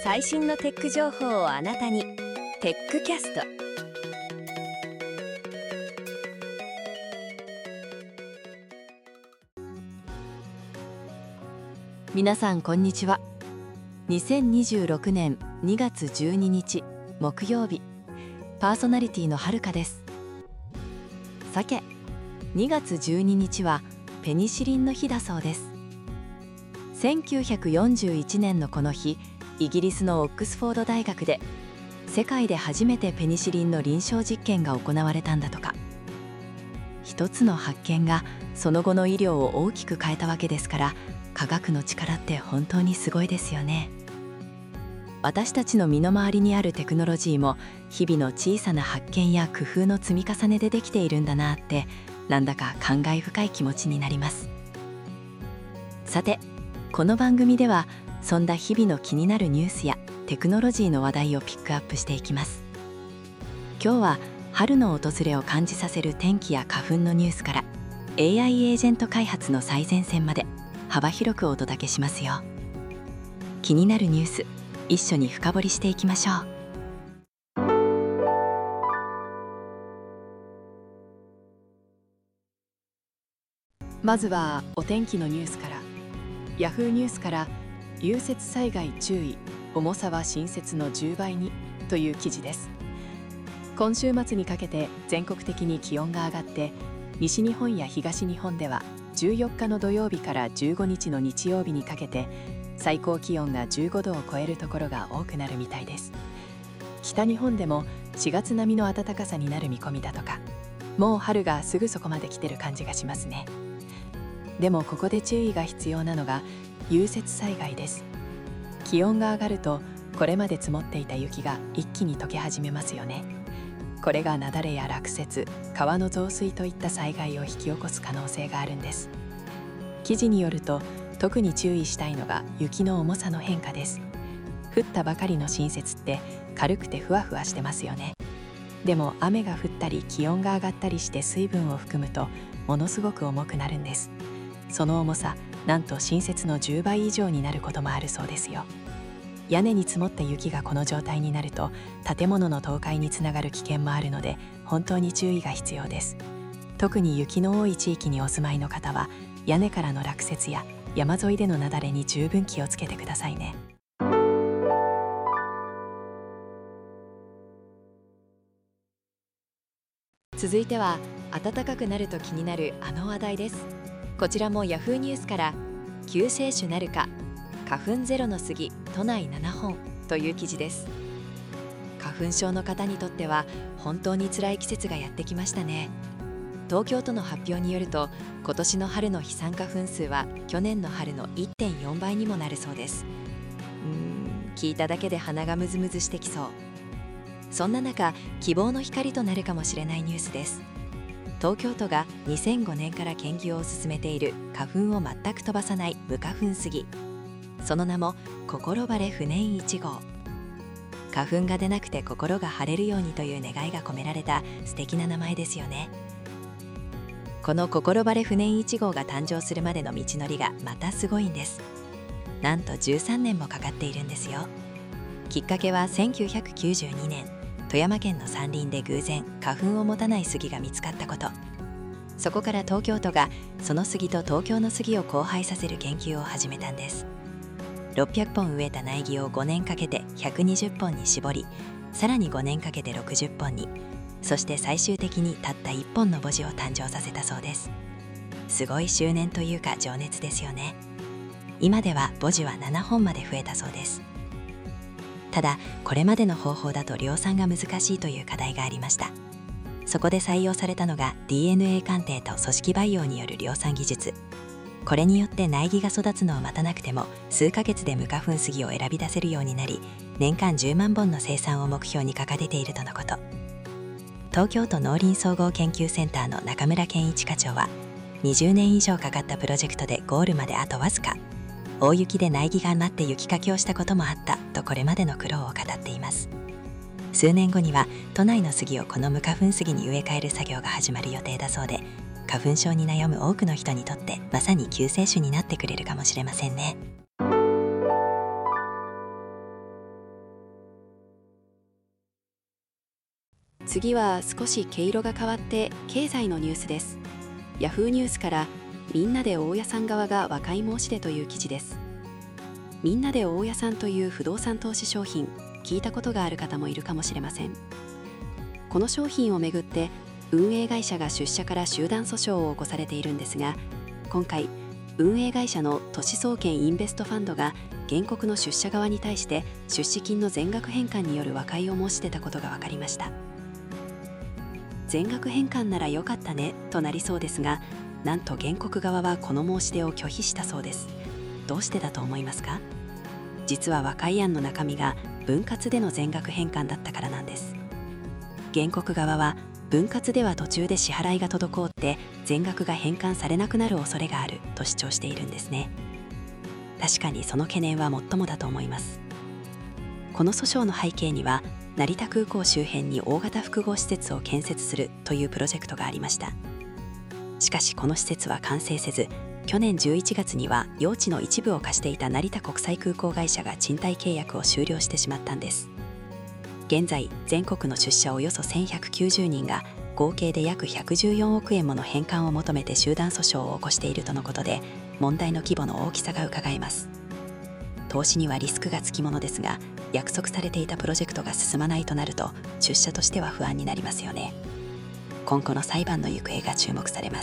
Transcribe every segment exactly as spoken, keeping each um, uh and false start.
最新のテック情報をあなたに。テックキャスト。 皆さんこんにちは。にせんにじゅうろくねんにがつじゅうににち木曜日、パーソナリティのはるかです。さて、にがつじゅうににちはペニシリンの日だそうです。せんきゅうひゃくよんじゅういちねんのこの日、イギリスのオックスフォード大学で世界で初めてペニシリンの臨床実験が行われたんだとか。一つの発見がその後の医療を大きく変えたわけですから、科学の力って本当にすごいですよね。私たちの身の回りにあるテクノロジーも日々の小さな発見や工夫の積み重ねでできているんだなって、なんだか感慨深い気持ちになります。さて、この番組ではそんな日々の気になるニュースやテクノロジーの話題をピックアップしていきます。今日は春の訪れを感じさせる天気や花粉のニュースから エーアイ エージェント開発の最前線まで幅広くお届けしますよ。気になるニュース、一緒に深掘りしていきましょう。まずはお天気のニュースから。ヤフーニュースから融雪災害注意、重さは新雪のじゅうばいにという記事です。今週末にかけて全国的に気温が上がって、西日本や東日本ではじゅうよっかの土曜日からじゅうごにちの日曜日にかけて最高気温がじゅうごどを超えるところが多くなるみたいです。北日本でもしがつ並みの暖かさになる見込みだとか。もう春がすぐそこまで来てる感じがしますね。でもここで注意が必要なのが融雪災害です。気温が上がるとこれまで積もっていた雪が一気に溶け始めますよね。これが雪崩や落雪、川の増水といった災害を引き起こす可能性があるんです。記事によると、特に注意したいのが雪の重さの変化です。降ったばかりの新雪って軽くてふわふわしてますよね。でも雨が降ったり気温が上がったりして水分を含むとものすごく重くなるんです。その重さ、なんと新雪のじゅうばい以上になることもあるそうですよ。屋根に積もった雪がこの状態になると建物の倒壊につながる危険もあるので、本当に注意が必要です。特に雪の多い地域にお住まいの方は屋根からの落雪や山沿いでの雪崩に十分気をつけてくださいね。続いては暖かくなると気になるあの話題です。こちらもヤフーニュースから救世主なるか、花粉ゼロの杉都内ななほんという記事です。花粉症の方にとっては本当に辛い季節がやってきましたね。東京都の発表によると、今年の春の飛散花粉数は去年の春の いってんよんばいにもなるそうです。うーん、聞いただけで鼻がムズムズしてきそう。そんな中、希望の光となるかもしれないニュースです。東京都がにせんごねんから研究を進めている花粉を全く飛ばさない無花粉杉。その名も心晴れ不燃いちごう。花粉が出なくて心が晴れるようにという願いが込められた素敵な名前ですよね。この心晴れ不燃いちごうが誕生するまでの道のりがまたすごいんです。なんとじゅうさんねんもかかっているんですよ。きっかけはせんきゅうひゃくきゅうじゅうにねん、富山県の山林で偶然花粉を持たない杉が見つかったこと。そこから東京都がその杉と東京の杉を交配させる研究を始めたんです。ろっぴゃっぽん植えた苗木をごねんかけてひゃくにじゅっぽんに絞り、さらにごねんかけてろくじゅっぽんに、そして最終的にたったいっぽんの母樹を誕生させたそうです。すごい執念というか情熱ですよね。今では母樹はななほんまで増えたそうです。ただ、これまでの方法だと量産が難しいという課題がありました。そこで採用されたのが ディーエヌエー 鑑定と組織培養による量産技術。これによって苗木が育つのを待たなくても数ヶ月で無花粉杉を選び出せるようになり、年間じゅうまんぼんの生産を目標に掲げているとのこと。東京都農林総合研究センターの中村健一課長は、にじゅうねん以上かかったプロジェクトでゴールまであとわずか。大雪で苗木が待って雪かきをしたこともあったとこれまでの苦労を語っています。数年後には都内の杉をこの無花粉杉に植え替える作業が始まる予定だそうで、花粉症に悩む多くの人にとってまさに救世主になってくれるかもしれませんね。 次は少し毛色が変わって経済のニュースです。ヤフーニュースからみんなで大家さん側が和解申し出という記事です。みんなで大家さんという不動産投資商品、聞いたことがある方もいるかもしれません。この商品をめぐって運営会社が出社から集団訴訟を起こされているんですが、今回運営会社の都市総研インベストファンドが原告の出社側に対して出資金の全額返還による和解を申し出たことが分かりました。全額返還なら良かったねとなりそうですが、なんと原告側はこの申し出を拒否したそうです。どうしてだと思いますか？実は和解案の中身が分割での全額返還だったからなんです。原告側は分割では途中で支払いが滞って全額が返還されなくなる恐れがあると主張しているんですね。確かにその懸念は最もだと思います。この訴訟の背景には成田空港周辺に大型複合施設を建設するというプロジェクトがありました。しかしこの施設は完成せず、去年じゅういちがつには用地の一部を貸していた成田国際空港会社が賃貸契約を終了してしまったんです。現在全国の出社およそせんひゃくきゅうじゅうにんが合計で約ひゃくじゅうよんおくえんもの返還を求めて集団訴訟を起こしているとのことで、問題の規模の大きさがうかがえます。投資にはリスクがつきものですが、約束されていたプロジェクトが進まないとなると出社としては不安になりますよね。今後の裁判の行方が注目されます。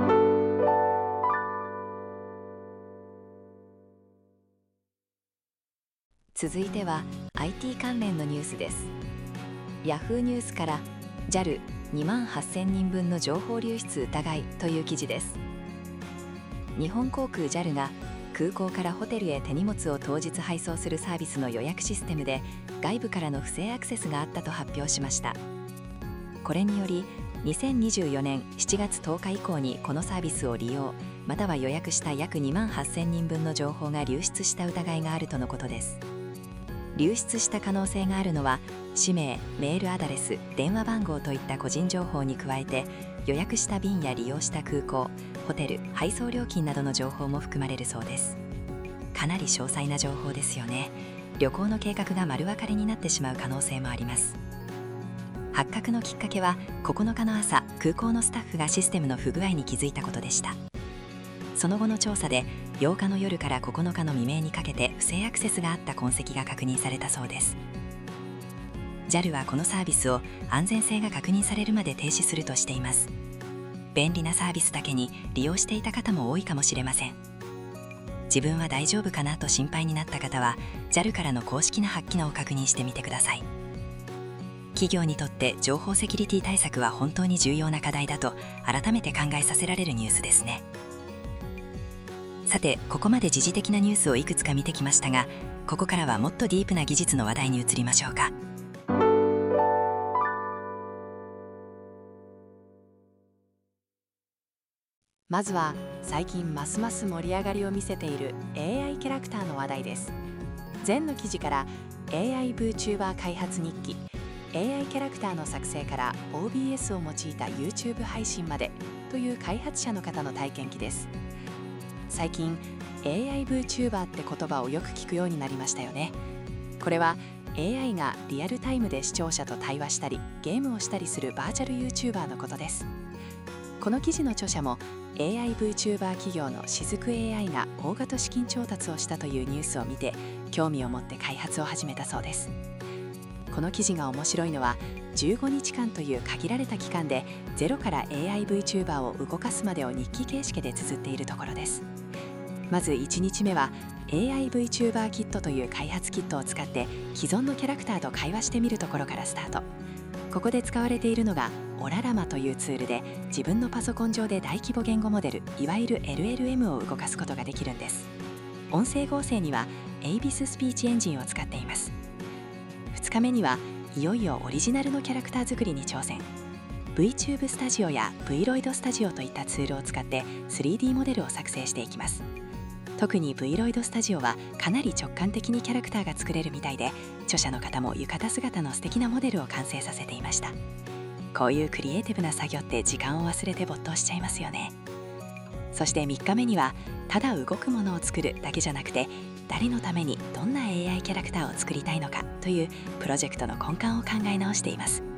続いては アイティー 関連のニュースです。ヤフーニュースから ジャルにまんはっせんにんぶんの情報流出疑いという記事です。日本航空 ジャル が空港からホテルへ手荷物を当日配送するサービスの予約システムで外部からの不正アクセスがあったと発表しました。これによりにせんにじゅうよねんしちがつとおか以降にこのサービスを利用または予約した約にまんはっせんにんぶんの情報が流出した疑いがあるとのことです。流出した可能性があるのは氏名、メールアドレス、電話番号といった個人情報に加えて、予約した便や利用した空港、ホテル、配送料金などの情報も含まれるそうです。かなり詳細な情報ですよね。旅行の計画が丸分かりになってしまう可能性もあります。発覚のきっかけはここのかの朝、空港のスタッフがシステムの不具合に気づいたことでした。その後の調査でようかの夜からここのかの未明にかけて不正アクセスがあった痕跡が確認されたそうです。 ジャル はこのサービスを安全性が確認されるまで停止するとしています。便利なサービスだけに利用していた方も多いかもしれません。自分は大丈夫かなと心配になった方は ジャル からの公式な発機能を確認してみてください。企業にとって情報セキュリティ対策は本当に重要な課題だと改めて考えさせられるニュースですね。さて、ここまで時事的なニュースをいくつか見てきましたが、ここからはもっとディープな技術の話題に移りましょうか。 まずは最近ますます盛り上がりを見せている エーアイ キャラクターの話題です。前の記事から エーアイ VTuber 開発日記、エーアイ キャラクターの作成から オービーエス を用いた YouTube 配信までという開発者の方の体験記です。最近 エーアイ VTuber って言葉をよく聞くようになりましたよね。これは エーアイ がリアルタイムで視聴者と対話したりゲームをしたりするバーチャル YouTuber のことです。この記事の著者も エーアイ VTuber 企業のしずく エーアイ が大型資金調達をしたというニュースを見て興味を持って開発を始めたそうです。この記事が面白いのはじゅうごにちかんという限られた期間でゼロから エーアイ VTuber を動かすまでを日記形式で綴っているところです。まずいちにちめは エーアイ VTuber キットという開発キットを使って既存のキャラクターと会話してみるところからスタート。ここで使われているのがオララマというツールで自分のパソコン上で大規模言語モデルいわゆる エルエルエム を動かすことができるんです。音声合成には エイビス スピーチエンジンを使っています。ふつかめにはいよいよオリジナルのキャラクター作りに挑戦。 VTube スタジオや Vroid スタジオといったツールを使って スリーディー モデルを作成していきます。特に Vroid スタジオはかなり直感的にキャラクターが作れるみたいで、著者の方も浴衣姿の素敵なモデルを完成させていました。こういうクリエイティブな作業って時間を忘れて没頭しちゃいますよね。そしてみっかめにはただ動くものを作るだけじゃなくて、誰のためにどんな エーアイ キャラクターを作りたいのかというプロジェクトの根幹を考え直しています。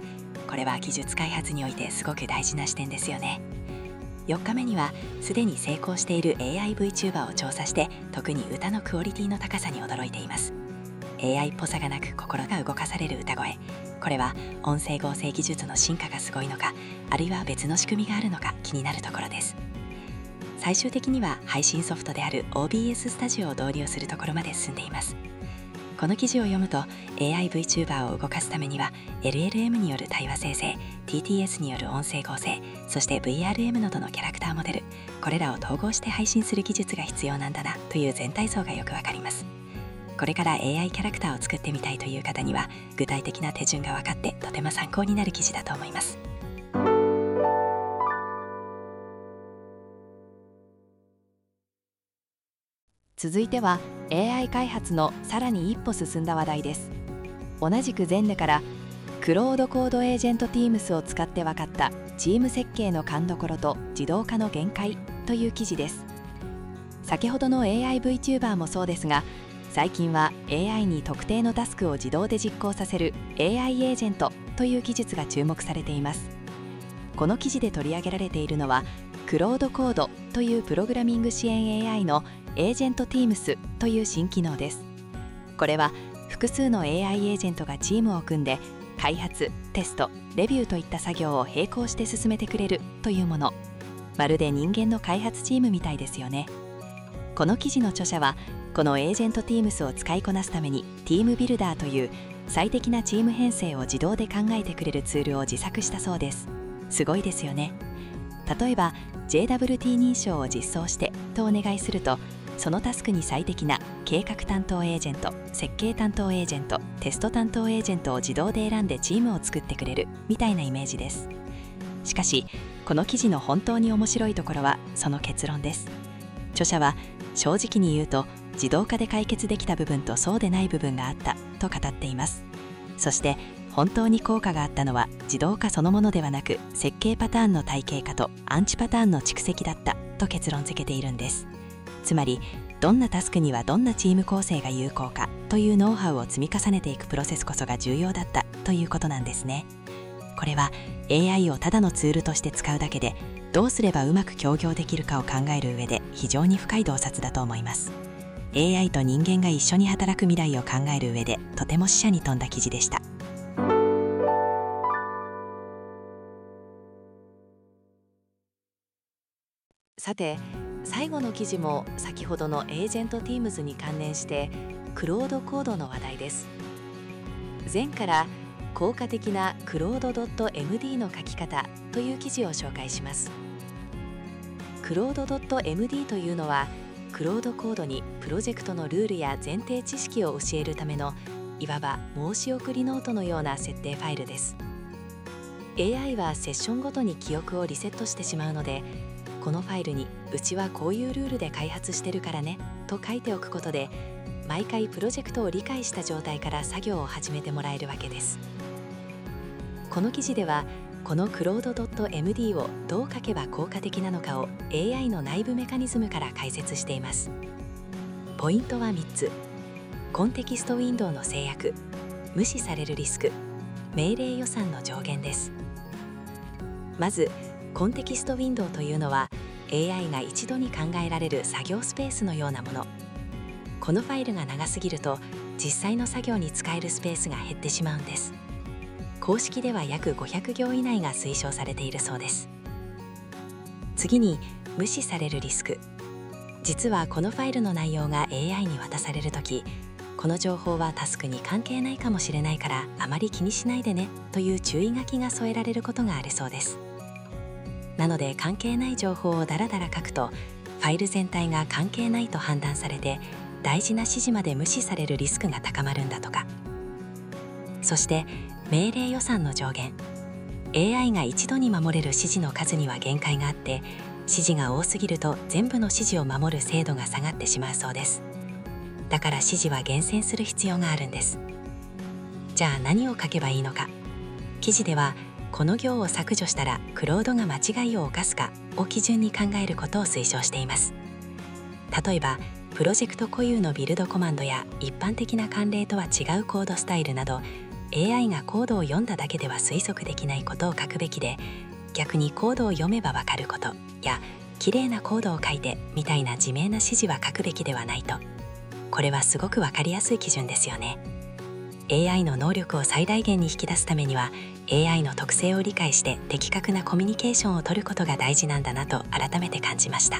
これは技術開発においてすごく大事な視点ですよね。よっかめにはすでに成功している エーアイ VTuber を調査して、特に歌のクオリティの高さに驚いています。エーアイ っぽさがなく心が動かされる歌声、これは音声合成技術の進化がすごいのか、あるいは別の仕組みがあるのか気になるところです。最終的には配信ソフトである オービーエス スタジオを導入するところまで進んでいます。この記事を読むと エーアイ VTuber を動かすためには エルエルエム による対話生成、 ティーティーエス による音声合成、そして ブイアールエム などのキャラクターモデル、これらを統合して配信する技術が必要なんだなという全体像がよくわかります。これから エーアイ キャラクターを作ってみたいという方には具体的な手順が分かってとても参考になる記事だと思います。 続いては エーアイ 開発のさらに一歩進んだ話題です。同じく前年からクロードコードエージェント Teams を使って分かったチーム設計の勘どころと自動化の限界という記事です。先ほどの エーアイ VTuber もそうですが、最近は エーアイ に特定のタスクを自動で実行させる エーアイ エージェントという技術が注目されています。この記事で取り上げられているのはクロードコードというプログラミング支援 エーアイ のエージェント Teams という新機能です。これは複数の エーアイ エージェントがチームを組んで開発、テスト、レビューといった作業を並行して進めてくれるというもの。まるで人間の開発チームみたいですよね。この記事の著者はこのエージェント Teams を使いこなすために Team Builder という最適なチーム編成を自動で考えてくれるツールを自作したそうです。すごいですよね。例えば ジェイダブリューティー 認証を実装してとお願いすると、そのタスクに最適な計画担当エージェント、設計担当エージェント、テスト担当エージェントを自動で選んでチームを作ってくれるみたいなイメージです。しかしこの記事の本当に面白いところはその結論です。著者は正直に言うと自動化で解決できた部分とそうでない部分があったと語っています。そして本当に効果があったのは自動化そのものではなく、設計パターンの体系化とアンチパターンの蓄積だったと結論付けているんです。つまりどんなタスクにはどんなチーム構成が有効かというノウハウを積み重ねていくプロセスこそが重要だったということなんですね。これは エーアイ をただのツールとして使うだけでどうすればうまく協業できるかを考える上で非常に深い洞察だと思います。 エーアイ と人間が一緒に働く未来を考える上でとても視野に富んだ記事でした。さて最後の記事も先ほどのエージェント Teams に関連してクロードコードの話題です。前から効果的なクロード .md の書き方という記事を紹介します。クロード .md というのはクロードコードにプロジェクトのルールや前提知識を教えるためのいわば申し送りノートのような設定ファイルです。 エーアイ はセッションごとに記憶をリセットしてしまうので、このファイルにうちはこういうルールで開発してるからねと書いておくことで、毎回プロジェクトを理解した状態から作業を始めてもらえるわけです。この記事ではこのクロード .md をどう書けば効果的なのかを エーアイ の内部メカニズムから解説しています。ポイントはみっつ。コンテキストウィンドウの制約、無視されるリスク、命令予算の上限です。まずコンテキストウィンドウというのは エーアイ が一度に考えられる作業スペースのようなもの。このファイルが長すぎると実際の作業に使えるスペースが減ってしまうんです。公式では約ごひゃくぎょう以内が推奨されているそうです。次に無視されるリスク。実はこのファイルの内容が エーアイ に渡されるとき、この情報はタスクに関係ないかもしれないからあまり気にしないでねという注意書きが添えられることがあるそうです。なので関係ない情報をダラダラ書くとファイル全体が関係ないと判断されて大事な指示まで無視されるリスクが高まるんだとか。そして命令予算の上限。 エーアイ が一度に守れる指示の数には限界があって、指示が多すぎると全部の指示を守る精度が下がってしまうそうです。だから指示は厳選する必要があるんです。じゃあ何を書けばいいのか。記事ではこの行を削除したらクロードが間違いを犯すかを基準に考えることを推奨しています。例えばプロジェクト固有のビルドコマンドや一般的な慣例とは違うコードスタイルなどエーアイ がコードを読んだだけでは推測できないことを書くべきで、逆にコードを読めばわかることや綺麗なコードを書いてみたいな自明な指示は書くべきではないと。これはすごくわかりやすい基準ですよね。エーアイ の能力を最大限に引き出すためには エーアイ の特性を理解して的確なコミュニケーションを取ることが大事なんだなと改めて感じました。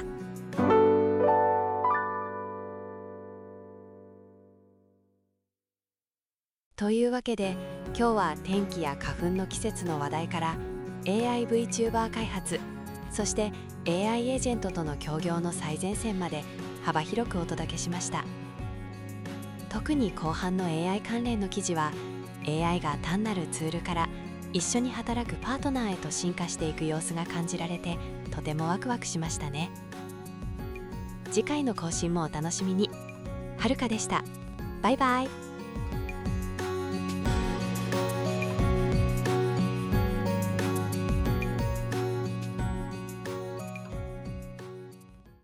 というわけで今日は天気や花粉の季節の話題から エーアイ VTuber 開発、そして エーアイ エージェントとの協業の最前線まで幅広くお届けしました。特に後半の エーアイ 関連の記事は エーアイ が単なるツールから一緒に働くパートナーへと進化していく様子が感じられてとてもワクワクしましたね。次回の更新もお楽しみに。はるかでした。バイバイ。